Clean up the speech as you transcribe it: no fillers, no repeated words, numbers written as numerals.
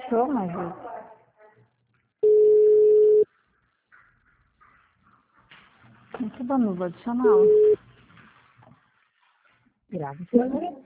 Estou, mas muito bom, não vou adicioná-lo. Grave seu número.